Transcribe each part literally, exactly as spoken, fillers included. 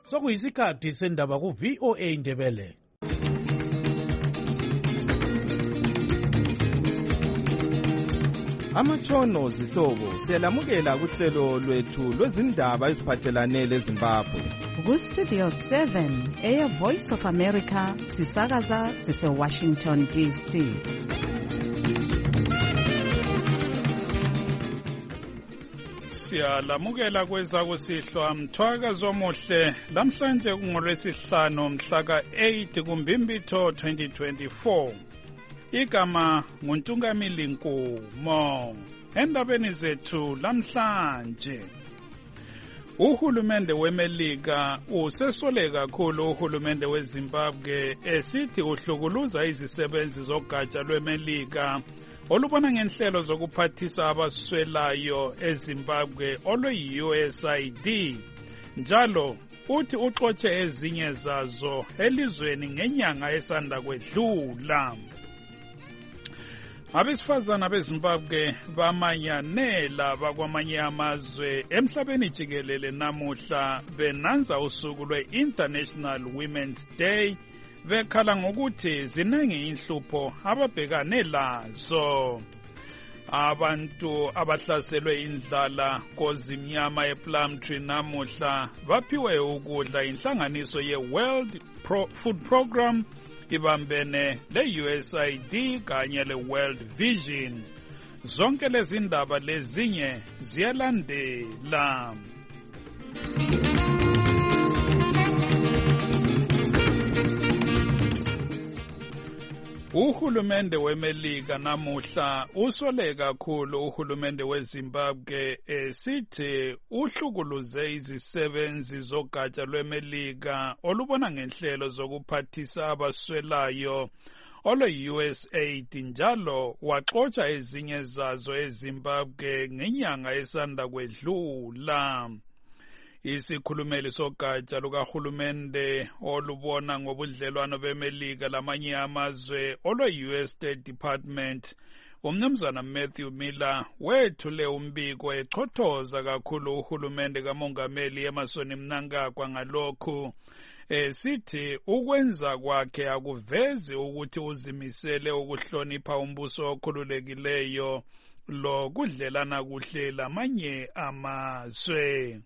Sokuyisikhathi sendaba ku V O A Ndebele. Amatshono zihlobo siyalamukela kuhlelo lwethu lwezindaba eziphathelane leZimbabwe. Ku Studio seven eya Voice of America sisakaza sise Washington D C. Siyalamukela kweza kusihlwa mthwakazi omuhle lamhlanje kungolwesihlanu mhla ka eight kuMbimbitho twenty twenty-four. Igama nguNtungamili Nkumo. Endabeni zethu lamhlanje, uhulumende weMelika usesole kakhulu uhulumende weZimbabwe esithi uhlukuluza izisebenzi zogatsha lweMelika olubona ngenhlelo zokuphathisa abaswelayo eZimbabwe olwe-U S A I D, njalo uthi uxotshe ezinye zazo elizweni ngenyanga esanda kwedlula. Abesifazana beZimbabwe bamanyanela bakwamanye amazwe emhlabeni jikelele namuhla benanza usuku lwe-International Women's Day bekhala ngokuthi ziningi inhlupho ababhekane lazo. Abantu abahlaselwe indlala kozimnyama ePlumtree namuhla baphiwe ukudla inhlanganiso ye-World Pro Food Program ibambene le-U S A I D kanye le-World Vision. Zonke lezi ndaba lezinye ziyalandela. Uhulumende weMelika namuhla usole kakhulu uhulumende weZimbabwe esithi uhlukuluze izisebenzi zogatsha lweMelika olubona ngenhlelo zokuphathisa abaswelayo olwe-U S A I D, njalo waxotsha ezinye zazo eZimbabwe ngenyanga esanda kwedlula. Isikhulumeli sogatsha lukahulumende olubona ngobudlelwano beMelika lamanye amazwe olwe-U S State Department, umnumzana Matthew Miller, wethule umbiko echothoza kakhulu uhulumende kamongameli Emmerson Mnangagwa ngalokhu esithi ukwenza kwakhe akuvezi ukuthi uzimisele ukuhlonipha umbuso okhululekileyo lo kudlelana kuhle lamanye amazwe.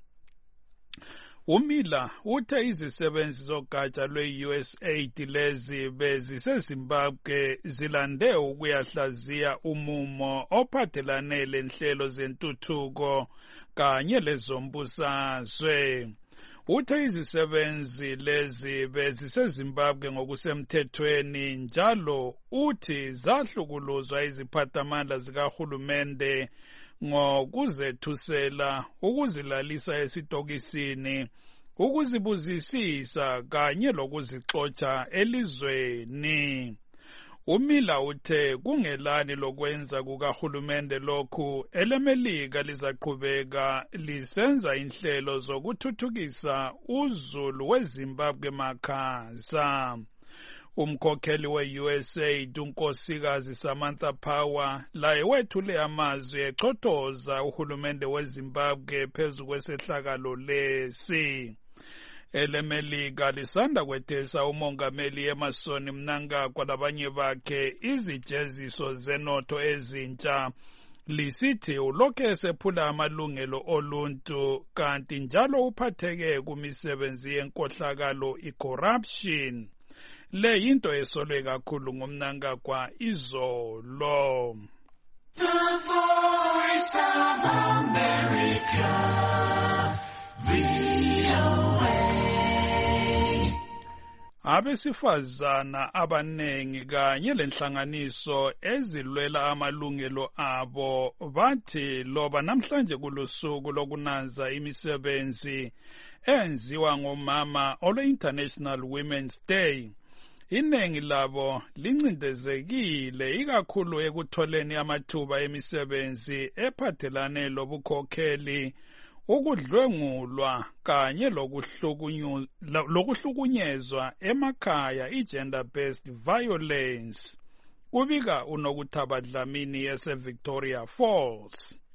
uMiller uthe izisebenzi zogatsha lwe-U S A I D lezi beziseZimbabwe zilande ukuyahlaziya umumo ophathelane lenhlelo zentuthuko kanye lezombusazwe. Uthe izisebenzi lezi beziseZimbabwe ngokusemthethweni, njalo uthi zahlukuluzwa iziphathamandla zikahulumende ngokuzethusela, ukuzilalisa esitokisini, ukuzibuzisisa kanye lokuzixotsha elizweni. uMiller uthe kungelani lokwenza kukahulumende lokhu eleMelika lizaqhubeka lisenza inhlelo zokuthuthukisa uzulu weZimbabwe makhaza. Umkhokheli we-U S A I D unkosikazi Samantha Power laye wethule amazwi echothoza uhulumende weZimbabwe phezu kwesehlakalo lesi. eleMelika lisanda kwethesa umongameli Emmerson Mnangagwa labanye bakhe izijeziso zenotho ezintsha, lisithi ulokhu esephula amalungelo oluntu kanti njalo uphatheke kumisebenzi yenkohlakalo i-corruption. Le yinto esolwe kakhulu ngumnangagwa izolo. The Voice of America, V O A. Abesifazana abanengi kanye lenhlanganiso ezilwela amalungelo abo bathi loba namhlanje kulusuku lokunanza imisebenzi enziwa ngomama olwe-International Women's Day, iningi labo lincindezekile ikakhulu ekutholeni amathuba emisebenzi ephathelane lobukhokheli, ukudlwengulwa kanye lokuhlukunyezwa emakhaya, i-gender based violence. Kubika uNokuthaba Dlamini yase Victoria Falls.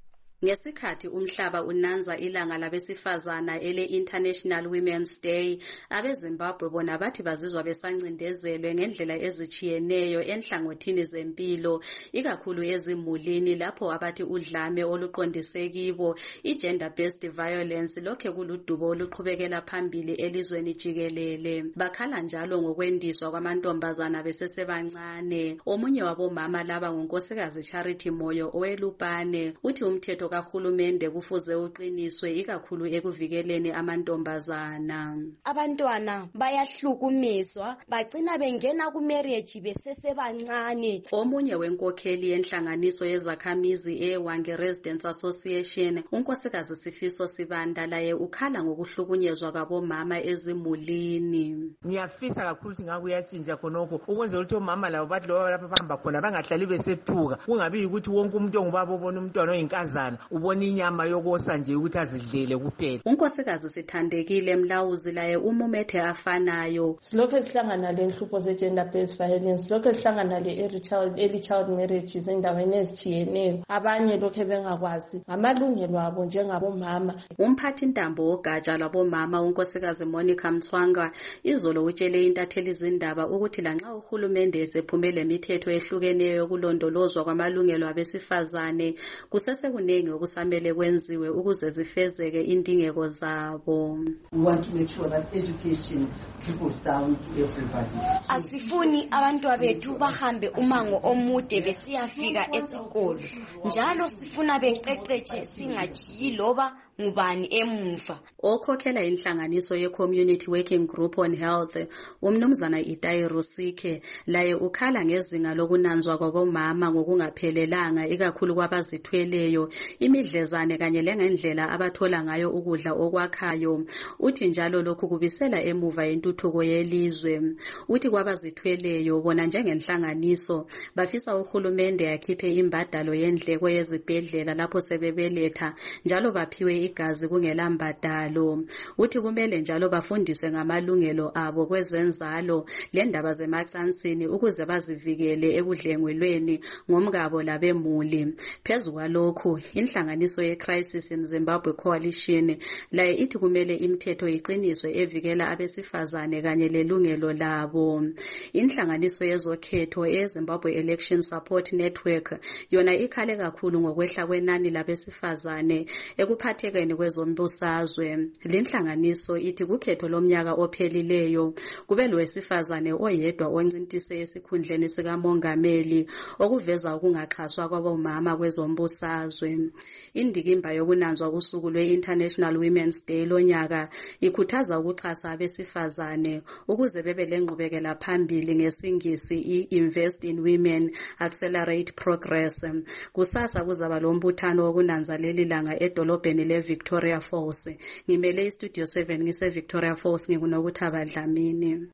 Ngesikhathi umhlaba unanza ilanga labesifazana ele-International Women's Day, abeZimbabwe bona bathi bazizwa besancindezelwe ngendlela ezitshiyeneyo enhlangothini zempilo, ikakhulu ezimulini lapho abathi udlame oluqondise kibo, i-gender based violence lokhe kuludubo oluqhubekela phambili elizweni jikelele. Bakhala njalo ngokwendiswa kwamantombazana besesebancane. Omunye wabomama laba ngunkosikazi Charity Moyo owelupane, uthi umthetho kahulumende kufuze uqiniswe ikakhulu ekuvikeleni amantombazana. Abantwana bayahlukumiswa, bagcina bengena ku marriage besesebancane. Omunye wenkokheli yenhlanganiso yezakhamizi eWange Residents Association, unkosikazi Sifiso Sibanda, laye ukhala ngokuhlukunyezwa kwabomama ezimulini. Ngiyafisa kakhulu ukuthi ngakuyatshintsha khonokho ukwenza ukuthi omama labo bathi loba lapha bahamba khona bangahlali besethuka, kungabi ukuthi wonke umuntu ongubaba obona umntwana oyinkazana ubona inyama yokosa nje ukuthi azidlele kuphela. Unkosikazi Sithandekile Mlawuzi laye umumethe afanayo. Silokho sihlangana lenhlupho ze-gender based violence, lokho sihlangana le-early child, early child marriages endaweni ezitshiyeneyo. Abanye lokho bengakwazi ngamalungelo abo njengabomama. Umphathi ntambo wogatsha lwabomama unkosikazi Monica Mthwanga izolo utshele intatheli izindaba ukuthi lanxa uhulumende esephumele imithetho ehlukeneyo yokulondolozwa kwamalungelo abesifazane, kusesekuningi okusamele kwenziwe ukuze zifezeke indingeko zabo. We want to make sure that education trickles down to everybody. Asifuni abantu bethu bahambe umango omude besiyafika esikolo. Njalo sifuna beqeqetshe singajiyi loba ngubani emuva. Okhokhela inhlanganiso ye-Community Working Group on Health, umnumzana Itai Rusike, laye ukhala ngezinga lokunanzwa kwabomama ngokungaphelelanga ikakhulu kwabazithweleyo, imidlezane kanye lengendlela abathola ngayo ukudla okwakhayo. Uthi njalo lokhu kubisela emuva intuthuko yelizwe. Uthi kwabazithweleyo bona njengenhlanganiso bafisa uhulumende yakhiphe imbadalo yendleko yezibhedlela lapho sebebeletha, njalo baphiwe igazi kungela mbadalo. Uthi kumele njalo bafundiswe ngamalungelo abo kwezenzalo lendaba zemacansini ukuze bazivikele ekudlengwelweni ngomkabo labemuli. Phezu kwalokhu, inhlanganiso ye-Crisis in Zimbabwe Coalition laye ithi kumele imithetho iqiniswe evikela abesifazane kanye lelungelo labo. Inhlanganiso yezokhetho eZimbabwe Election Support Network yona ikhale kakhulu ngokwehla kwenani labesifazane ekuphathekeni kwezombusazwe. Lenhlanganiso ithi kukhetho lomnyaka ophelileyo kube lowesifazane oyedwa oncintise esikhundleni sikamongameli, okuveza ukungaxhaswa kwabomama kwezombusazwe. Indikimba yokunanzwa kusuku lwe-International Women's Day lonyaka ikhuthaza ukuxhasa abesifazane ukuze bebe lengqubekela phambili ngesingisi i-Invest in Women Accelerate Progress. Kusasa kuzaba lombuthano wokunanza leli langa edolobheni le-Victoria Falls. Ngimele iStudio seven ngise-Victoria Falls, nginguNokuthaba Dlamini.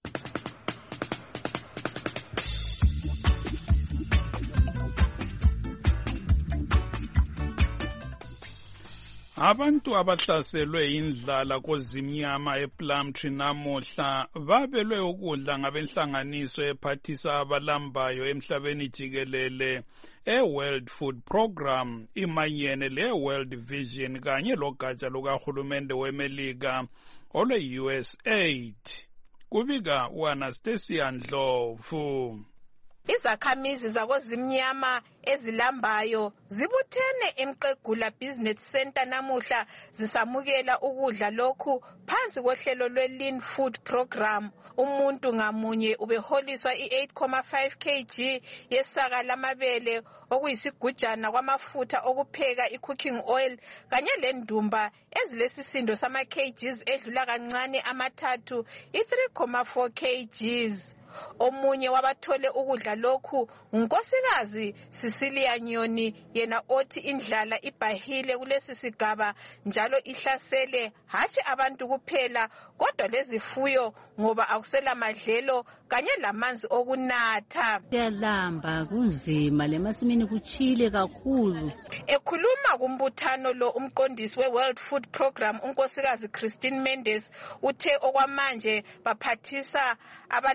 Abantu abahlaselwe indlala kozimnyama ePlumtree namuhla babelwe ukudla ngabenhlanganiso ephathisa abalambayo emhlabeni jikelele e-World Food Program, imanyene le-World Vision kanye logatsha lukahulumende weMelika olwe-U S A I D. Kubika uAnastasia Ndlovu. Izakhamizi zakozimnyama ezilambayo zibuthene eMqegula Business Center namuhla zisamukela ukudla lokhu phansi kohlelo lwe-Lean Food Program. Umuntu ngamunye ubeholiswa i-eight point five kilograms yesaka lamabele okuyisigujana kwamafutha okupheka i-cooking oil kanye lendumba ezilesisindo sama-kgs edlula kancane amathathu i-three point four kilograms. Omunye wabathole ukudla lokhu unkosikazi Cecilia Nyoni, yena othi indlala ibahile kulesi sigaba njalo ihlasele hatshi abantu kuphela kodwa lezifuyo ngoba akusela madlelo kanye lamanzi okunatha. Kuyalamba kunzima lemasimini kuchile kakhulu. Ekhuluma kumbuthano lo umqondisi we-World Food Program unkosikazi Christine Mendes uthe okwamanje baphathisa abalamba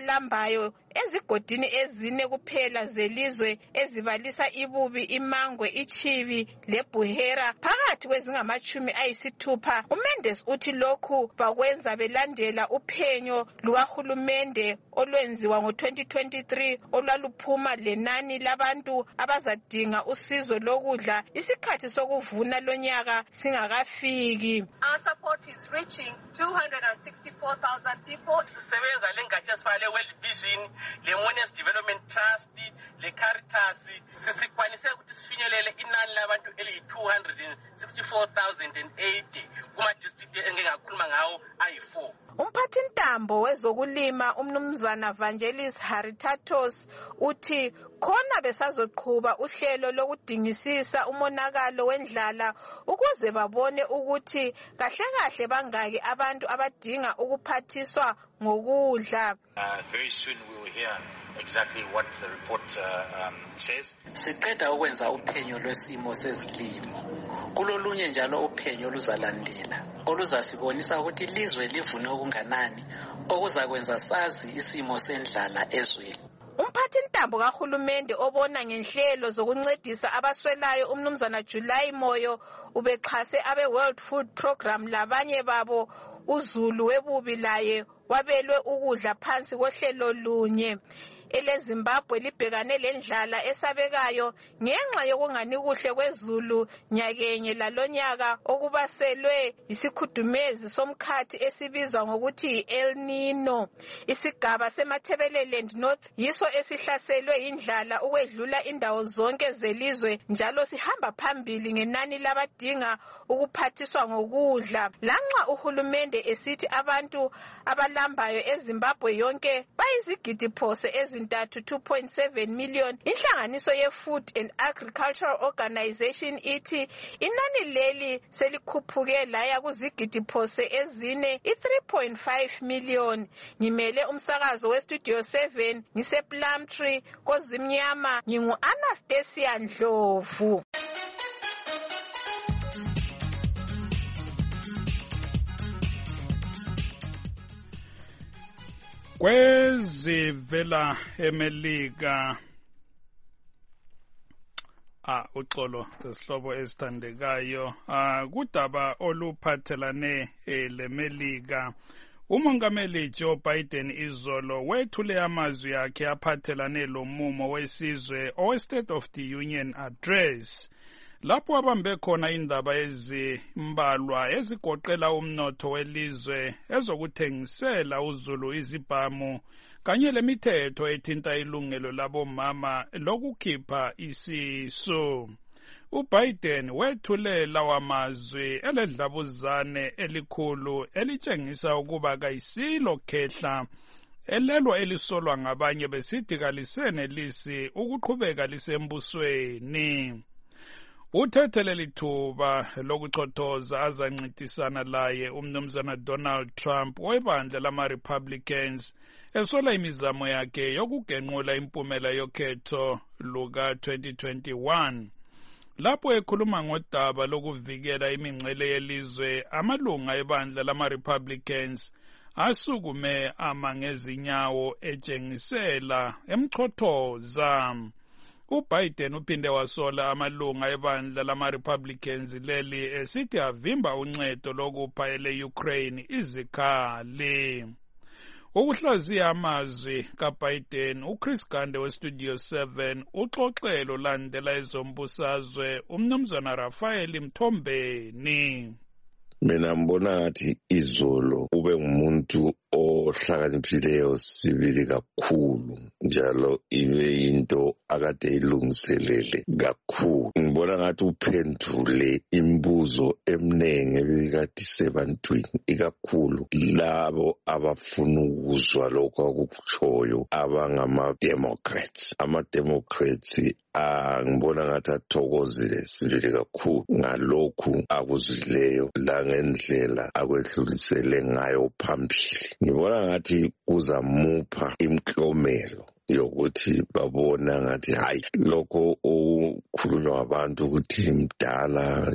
ezidingwayo ezigodini ezine kuphela zelizwe ezibalisa ibubi, imangwe, ichibi lebuhera phakathi kwezingamachumi ayisithupha. uMendes uthi lokhu bakwenza belandela uphenyo lukahulumende olwenziwa ngo twenty twenty-three olwaluphuma lenani labantu abazadinga usizo lokudla isikhathi sokuvuna lonyaka singakafiki. Our support is reaching two hundred sixty-four thousand people. Sisebenza lengatsha esifale World Vision, le Mones Development Trust, le Caritas, sisikwanise ukuthi sifinyelele inani labantu eli two hundred sixty-four thousand eighty kuma district engingakhuluma ngawo ayi four. Umphathintambo wezokulima umnumzana Vangelis Haritatos uthi khona besazoqhuba uhlelo lokudingisisa umonakalo wendlala ukuze babone ukuthi kahle kahle bangaki abantu abadinga ukuphathiswa ngokudla. Uh, very soon we will hear exactly what the report uh, um, says. Siqeda ukwenza uphenyo lwesimo sezilimo. Kulolunye njalo uphenyo luzalandela oluzasibonisa ukuthi ilizwe livune okunganani okuzakwenza sazi isimo sendlala ezweni. Umphathintambo kahulumende obona ngenhlelo zokuncedisa abaswelayo umnumzana July Moyo ubexhase abe World Food Program labanye babo uZulu webubi laye wabelwe ukudla phansi kohlelo lunye. eleZimbabwe libhekane lendlala esabekayo ngenxa yokungani kuhle kwezulu nyakenye lalonyaka okubaselwe isikhudumezi somkhathi esibizwa ngokuthi El Nino. Isigaba seMathebeleland North yiso esihlaselwe indlala ukwedlula indawo zonke zelizwe njalo sihamba phambili ngenani labadinga ukuphathiswa ngokudla. Lanxa uhulumende esithi abantu abalambayo eZimbabwe yonke bayizigidi phose ezintathu two point seven million, inhlanganiso ye-Food and Agricultural Organization ithi inani leli selikhuphuke laya kuzigidi phose ezine i-three point five million. Ngimele umsakazo we-Studio seven ngise-Plumtree kozimnyama ngingu-Anastasia Ndlovu. Kwezivela eMelika ah uxolo lesihlobo esithandekayo ah kudaba oluphathelane leMelika. Umongameli Joe Biden izolo wethule amazwi akhe aphathelane lomumo wesizwe owe State of the Union Address lapho abambe khona indaba ezimbalwa ezigoqela umnotho welizwe, ezokuthengisela uZulu izibhamu kanye lemithetho ethinta ilungelo labomama lokukhipha isisu. uBiden wethule lawa mazwi eledlabuzane elikhulu elitshengisa ukuba kayisilo khehla elelo elisolwa ngabanye besithi kalisene lisi ukuqhubeka lisembusweni. Uthethele lithuba lokuchothoza azancintisana laye umnumzana Donald Trump webandla lama-Republicans esola imizamo yakhe yokugenqula impumela yokhetho luka twenty twenty-one. Lapho ekhuluma ngodaba lokuvikela imingcele yelizwe, amalunga ebandla lama-Republicans asukume ama ngezinyawo etshengisela emchothoza. uBiden uphinde wasola amalunga ebandla lama-Republicans leli esithi avimba uncedo lokupha ele-Ukraine izikhali. Ukuhlaziya amazwi kaBiden, uChris Gande weStudio seven uxoxelo landela ezombusazwe umnumzana Rafael Mthombeni. Mina mbona ngathi izolo ube ngumuntu ohlakaniphileyo sibili kakhulu njalo ibe into akade ilungiselele kakhulu. Ngibona ngathi uphendule imibuzo eminengi ebikade isebantwini ikakhulu labo abafuna ukuzwa lokho akukutshoyo abangama-Democrats. Ama-Democrats ngibona ngathi athokozile sibili kakhulu ngalokhu akuzwileyo langendlela akwedlulisele ngayo phambili. Ngibona ngathi kuzamupha imklomelo yokuthi babona ngathi hayi lokho okukhulunywa abantu ukuthi mdala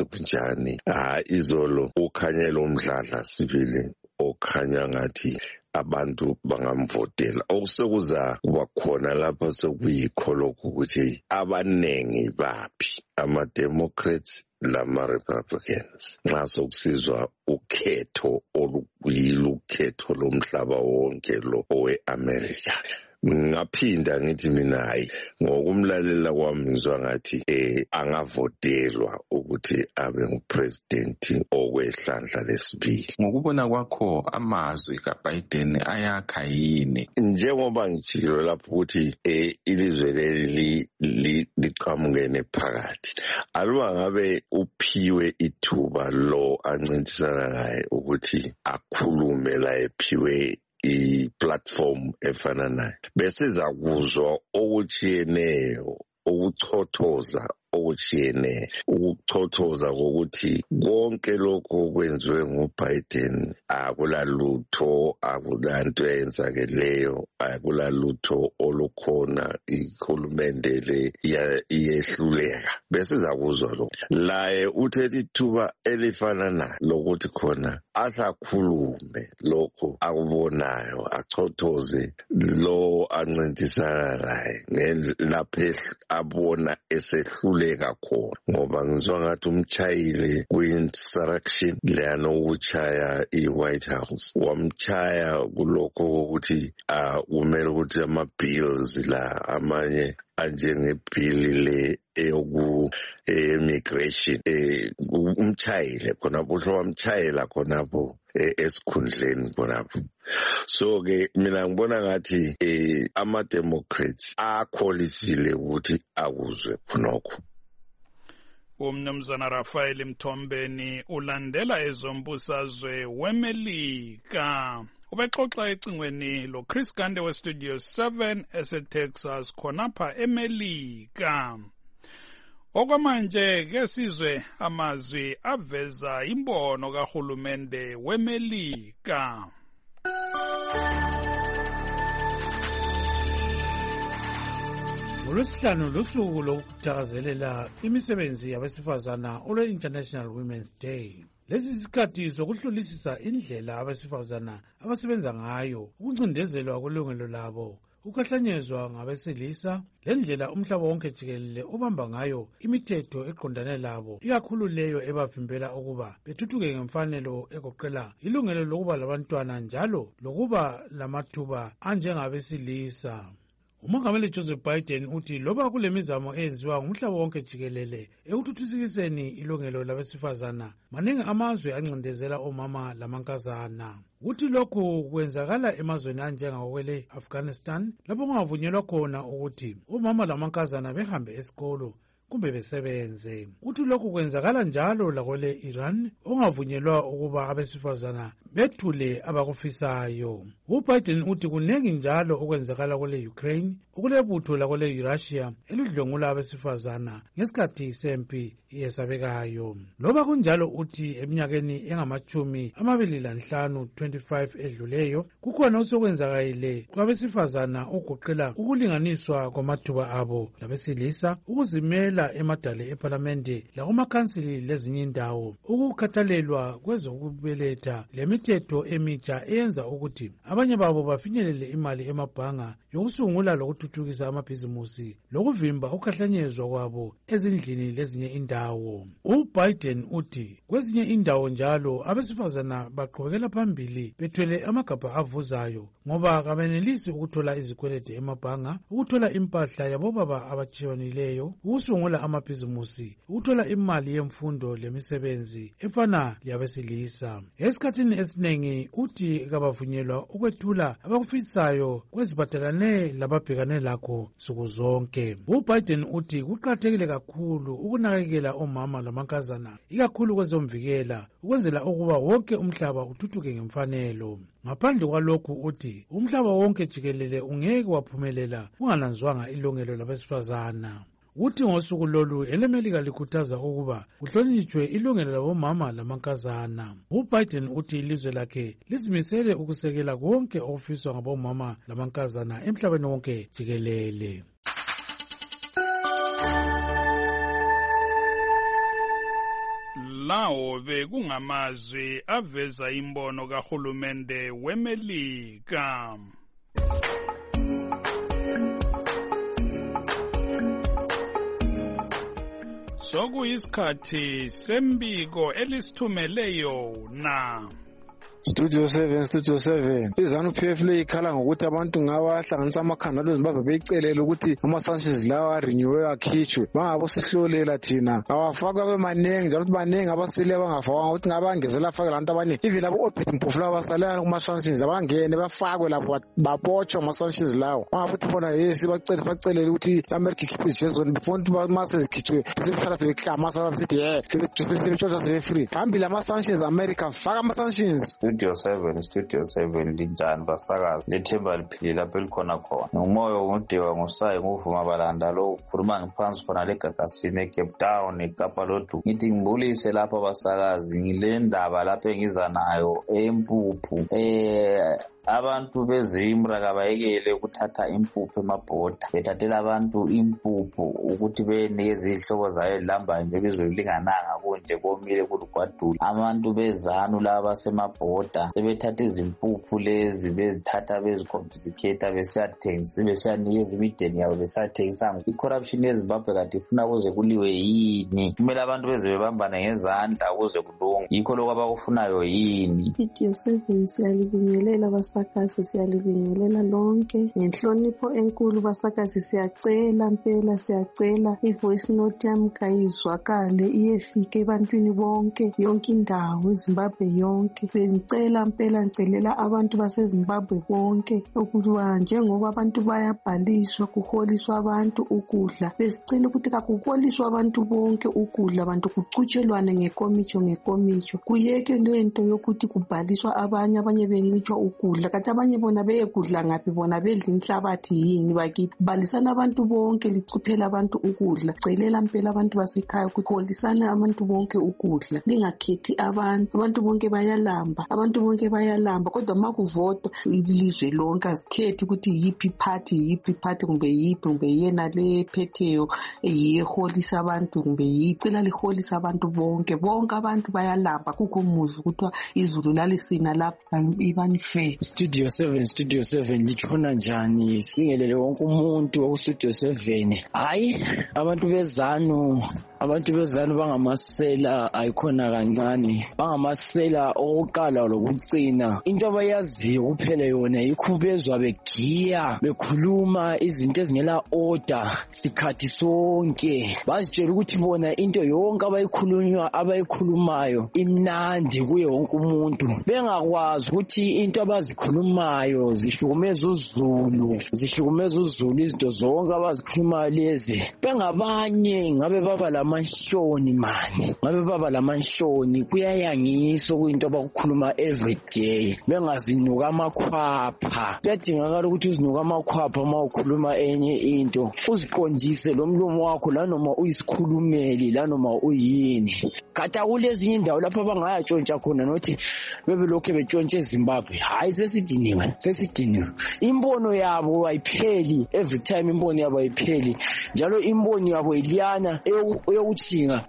sekunjani. Ha izolo ukhanyela umdladla sibili okhanya ngathi abantu bangamvotela. Okusekuza kuba khona lapha sekuyikho lokhu ukuthi abanengi baphi ama-Democrats lama-Republicans nxa sokusizwa ukhetho oluyilo ukhetho lomhlaba wonke lo owe-America. Ngaphinda ngithi mina hayi ngokumlalela kwami ngizwa ngathi eh angavotelwa ukuthi abe ngupresident okwehlandla lesibili. Ngokubona kwakho amazwi kaBiden ayakha yini? Njengoba ngitshilo lapho ukuthi eh ilizwe leli liqhamukene phakathi, aluba ngabe uphiwe ithuba lo ancintisana naye ukuthi akhulume la ephiwe i-platform efana nayo, bese zakuzwa okutshiyeneyo, ukuchothoza okutshiyeneyo, ukuchothoza kokuthi konke lokho okwenziwe nguBiden akulalutho, akulanto eyenzakeleyo, akulalutho olukhona, ikhulumende le iyehluleka. Bese zakuzwa lo laye uthethe ithuba elifana nayo lokuthi khona asakhulume lokho akubonayo, achothoze lo ancintisana naye lapho abona esehluleka khona, ngoba ngizwa ngathi umchayile kwi-insurrection leyana ukuchaya i-White House, wamchaya kulokho ukuthi kumele ukuthi ama-bills la amanye anjengebhili le eyoku immigration umchayile khonapho, usho wamchayela khonapho esikhundleni khonapho. So ke mina ngibona ngathi eh ama-Democrats akholisile ukuthi akuzwe khonokho. Umnumzana Rafael Mthombeni ulandela ezombusazwe weMelika. Ubexoxa ecingweni lo Chris Gande we Studio seven eseTexas khonapha eMelika. Okwamanje ke sizwe amazwi aveza imbono kahulumende weMelika. ngolwesihlanu lusuku lokuthakazelela imisebenzi yabesifazana olwe-International Women's Day. Lesi isikhathi sokuhlulisisa indlela abesifazana abasebenza ngayo ukuncindezelwa kwelungelo labo, ukukahlanyezwa ngabesilisa, lendlela umhlaba wonke jikelele obamba ngayo imithetho eqondane labo, ikakhulu leyo ebavimbela ukuba bethuthuke ngemfanelo egoqela ilungelo lokuba labantwana njalo lokuba lamathuba anjengabesilisa. Umongameli Joseph Biden uthi loba kulemizamo eyenziwa ngumhlaba wonke jikelele ekuthuthukiseni ilungelo labesifazana, maningi amazwe ancindezela omama lamankazana. Uthi lokhu kwenzakala emazweni anjengakwele Afghanistan lapho kungavunyelwa khona ukuthi omama lamankazana behambe esikolo kumbe besebenze. Uthi lokhu kwenzakala njalo lakwele Iran ongavunyelwa ukuba abesifazana bethule abakufisayo. UBiden uthi kunengi njalo okwenzakala kwele Ukraine, okulebutho lakwele Russia elidlwengula abesifazana ngesikhathi sempi yesabekayo. Loba kunjalo uthi eminyakeni engamachumi amabili lanhlanu twenty-five edluleyo kukhona osokwenzakale kwabesifazana okugoqela ukulinganiswa kwamathuba abo labesilisa, ukuzimela emadale eParliamente lakumakhansili lezinye indawo, ukukhathalelwa kwezokubeletha lemithetho emitsha eyenza ukuthi abanye babo bafinyelele imali emabhanga yokusungula lokuthuthukisa amabhizimusi lokuvimba ukukahlanyezwa kwabo ezindlini lezinye indawo. UBiden uthi kwezinye indawo njalo abesifazana baqhubekela phambili bethwele amagabha avuzayo ngoba kabenelisi ukuthola izikwelede emabhanga, ukuthola impahla yabobaba abatshiyonileyo, ukusungula amabhizimusi, ukuthola imali yemfundo lemisebenzi efana leyabesilisa. Esikhathini esinengi uthi kabavunyelwa ukwethula abakufisayo kweziphathelane lababhekane lakho nsuku zonke. UBiden uthi kuqakathekile kakhulu ukunakekela omama lamankazana, ikakhulu kwezomvikela, ukwenzela ukuba wonke umhlaba uthuthuke ngemfanelo. Ngaphandle kwalokhu uthi umhlaba wonke jikelele ungeke waphumelela kungananzwanga ilungelo labesifazana. Uthi ngosuku lolu elemelika likhuthaza ukuba kuhlonitshwe ilungelo labomama lamankazana. UBiden uthi ilizwe lakhe lizimisele ukusekela konke okufiswa ngabomama lamankazana emhlabeni wonke jikelele. lawo bekungamazwi aveza imbono kahulumende weMelika. Sokuyisikhathi sembiko elisithumeleyo na Studio seven, Studio seven. IZANU-P F le ikhala ngokuthi abantu ngabahlanganisa amakhanda lweZimbabwe beyicelela ukuthi ama-sanctions lawa arenewe akhitshwe. Bangabo sihlolela thina. Awafakwa bemanengi njalo ukuthi baningi abasile abangafakwanga ukuthi ngabangezela afake lantu abaningi. Even labo ophethe mpofu laba basalana kuma-sanctions abangene bafakwe lapho babotshwa ama-sanctions lawo. Bangabo ukuthi bona yesi bacele bacelele ukuthi i-America ikhiphe izijezoni before ukuthi mase zikhitshwe sebehlala sebeklamasa basithi ye sebetshotshwa sebe-free. Phambili ama-sanctions America faka ama-sanctions. Studio seven, Studio seven linjani basakazi lethemba liphile lapho elikhona khona. Ngumoya ngodewa ngosayi nguvuma balanda lo ukhuluma ngiphansi khona legagasini eCape Town eKapa Lodu. Ngithi ngibulise lapho basakazi ngile ndaba lapho engiza nayo empuphu. Eh abantu bezimra kabayekele ukuthatha impuphu emabhoda bethathela abantu impuphu ukuthi benikeze izihlobo zayo lamba nje bezolingananga konje komile kulugwadula. Abantu bezanu laba semabhoda sebethatha izimpuphu lezi bezithatha beziconfiscate besiyathengisa besiyanikeza imideni yabo besiyathengisa. I-corruption yeZimbabwe kade ifuna kuze kuliwe yini? Kumele abantu beze bebambane ngezandla ukuze kulunge. Yikho lokho abakufunayo yini? Studio seven siyalibingelela basakazi, siyalibingelela lonke ngenhlonipho enkulu basakazi. Siyacela mpela, siyacela i-voice note yami kayizwakale iyefike ebantwini bonke, yonke indawo eZimbabwe yonke. Bengicela mpela, ngicelela abantu baseZimbabwe bonke ukuba njengoba abantu bayabhaliswa kuholiswa abantu ukudla, besicela ukuthi kakuholiswa abantu bonke ukudla, abantu kucutshelwane ngekomitsho ngekomitsho. Kuyeke lento yokuthi kubhaliswa abanye abanye bencitshwa ukudla, kanti abanye bona beyekudla ngaphi, bona bedla inhlabathi yini bakithi. Balisana abantu bonke, licuphela abantu ukudla. Celela mpela abantu basekhaya ukuthi holisana abantu bonke ukudla, lingakhethi abantu. Abantu bonke bayalamba, abantu bonke bayalamba, kodwa makuvotwa ilizwe lonke azikhethi ukuthi yiphi party yiphi party kumbe yiphi kumbe yena lephetheyo eyiholisa abantu kumbe yicela liholisa abantu bonke. Bonke abantu bayalamba, kukho umuzi kuthiwa izulu lalisina lapha ibani fair. Studio seven, Studio seven litshona njani? Sibingelele wonke umuntu wa Studio seven. Hayi, abantu bezanu, abantu bezanu bangamasela ayikhona kancane. Bangamasela okuqala lokucina. Into abayaziyo kuphela yona yikho bezwa begiya, bekhuluma izinto ezingela order sikhathi sonke. Bazitshela ukuthi bona into yonke abayikhulunywa abayikhulumayo imnandi kuye wonke umuntu. Bengakwazi ukuthi into abazikhulumayo zihlukumeza uZulu, zihlukumeza uZulu izinto zonke abazikhulumayo lezi. Bengabanye ngabe baba lamanhloni mani, ngabe baba lamanhloni kuyayangisa kuyinto abakukhuluma every day. Bengazinuka amakhwapha. Kuyadingakala ukuthi uzinuka amakhwapha uma ukhuluma enye into, uziqondise lo mlomo wakho la noma uyisikhulumeli la noma uyini. Kata kulezinye indawo lapha bangayatshontsha khona nothi bebe lokho betshontshe eZimbabwe. Hayi sesidiniwe, sesidiniwe. Imbono yabo ayipheli, every time imbono yabo ayipheli. Njalo imbono yabo iliyana eyokuthinga.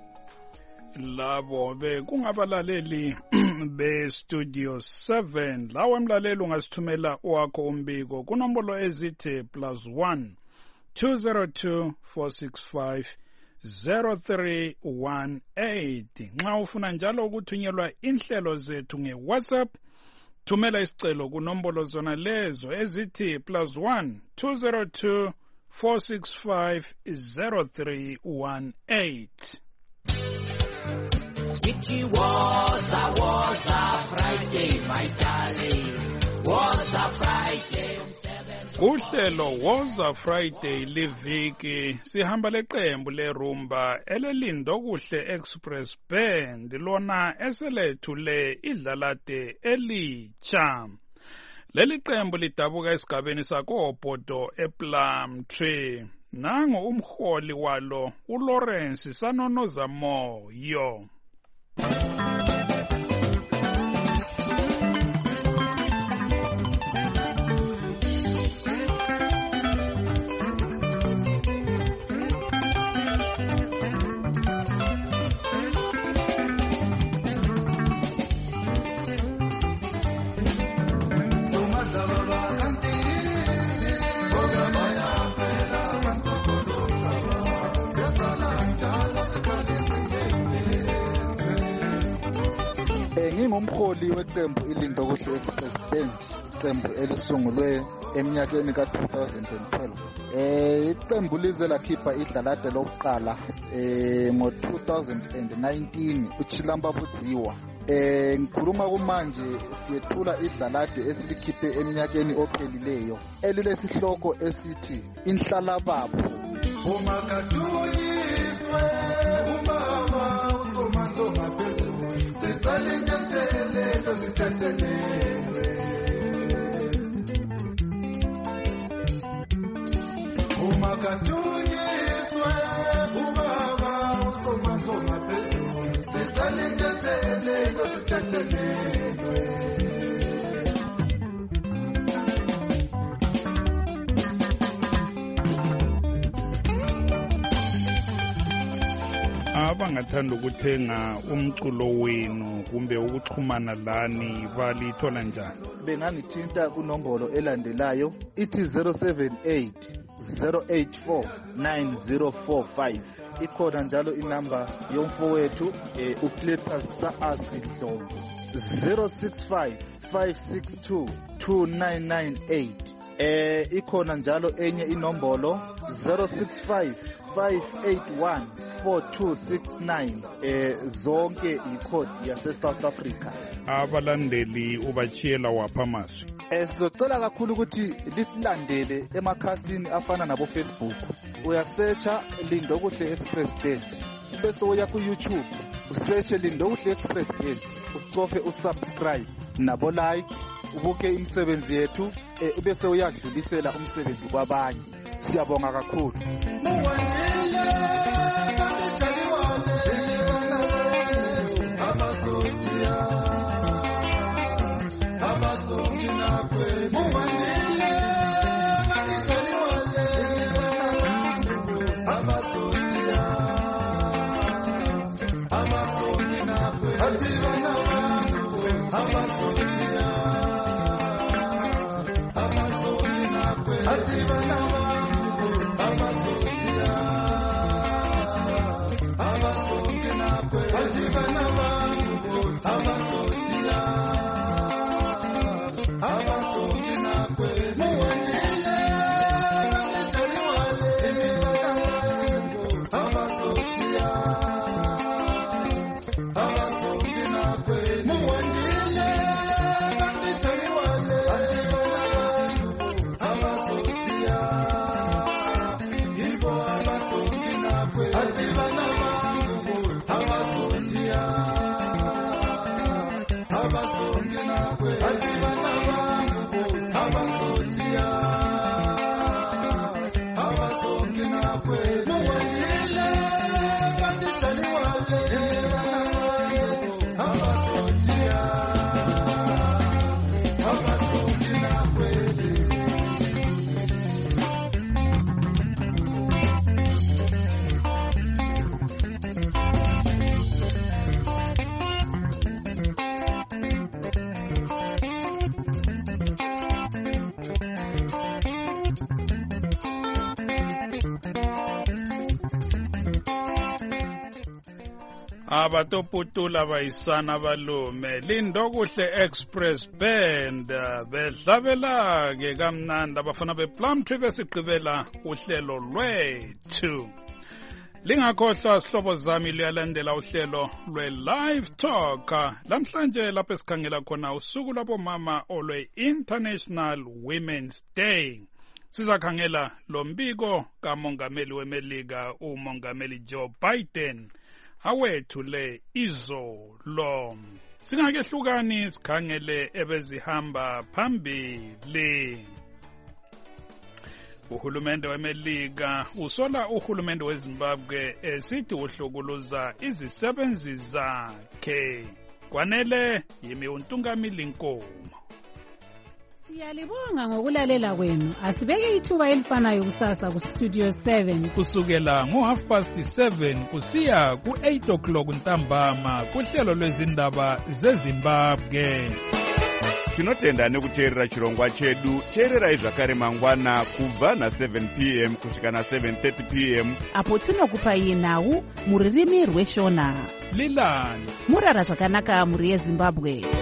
Labo bekungabalaleli be-Studio seven. Lawe mlaleli ungasithumela wakho umbiko kunombolo ezithi plus one two zero two four six five zero three one eight. Nxa ufuna njalo ukuthunyelwa inhlelo zethu nge-WhatsApp, thumela isicelo kunombolo zona lezo ezithi plus one two zero two four six five zero three one eight. It was a, was a Friday, my darling. Was a Friday. Kuhlelo Woza Friday liviki sihamba leqembu lerumba elelindo kuhle Express Band lona eselethule idlalade elitsha. Leli qembu lidabuka esigabeni sakoBhodo ePlumtree. Nango umholi walo uLawrence Sanonoza Moyo. ngingumholi weqembu iLindokuhle Express Band, iqembu elisungulwe eminyakeni ka two thousand twelve. Eh iqembu lize lakhipha idlalade lokuqala eh ngo two thousand nineteen uChilamba Budziwa. Eh ngikhuluma kumanje siyethula idlalade esilikhiphe eminyakeni ophelileyo elilesihloko esithi Inhlala babo. Uma kaduyiswe umama uzomanzo ngaphezulu sicela intethelelo sithethelelwe. Uma kaduyiswe umama uzomanzo ngaphezulu sicela intethelelo sithethelelwe. Abangathanda ukuthenga umculo wenu kumbe ukuxhumana lani balithola njani? Bengangithinta kunombolo elandelayo ithi zero seven eight zero eight four nine zero four five. Ikhona njalo inamba yomfowethu eh, uCletus Saasi Dlomo zero six five five six two two nine nine eight. Eh ikhona njalo enye inombolo zero six five five eight one four two six nine. Eh zonke ikhodi yase South Africa. Abalandeli ubachiyela wapha amazwi. Eh sizocela kakhulu ukuthi lisilandele emakhasini afana nabo Facebook. Uyasearcha Lindokuhle Express Band. Bese uya ku YouTube usearch Lindokuhle Express Band. Ucofe usubscribe nabo like ubuke imisebenzi yethu eh bese uyadlulisela umsebenzi kwabanye. Siyabonga kakhulu. Abatoputula bayisana balume Lindokuhle Express Band bedlavela ke kamnandi abafana bePlum Tree besigqibela uhlelo lwethu. Lingakhohlwa sihlobo zami liyalandela uhlelo lwe-Live Talk lamhlanje lapho esikhangela khona usuku labomama olwe International Women's Day. Sizakhangela lo mbiko kamongameli weMelika umongameli Joe Biden awethule izolo. Singakehlukani sikhangele ebezihamba phambili. Uhulumende weMelika usola uhulumende weZimbabwe esithi uhlukuluza izisebenzi zakhe. Kwanele yimi untungamili Nkomo. Siyalibonga ngokulalela kwenu. Asibeke ithuba elifanayo kusasa ku Studio seven kusukela ngo half past seven kusiya ku eight o'clock ntambama kuhlelo lwezindaba zeZimbabwe. tinotenda nekuteerera chirongwa chedu. teererai zvakare mangwana kubva na-seven p m kusvika na-seven thirty p m apo tinokupai nhau muririmi rweshona. lilani murara zvakanaka muri yezimbabwe.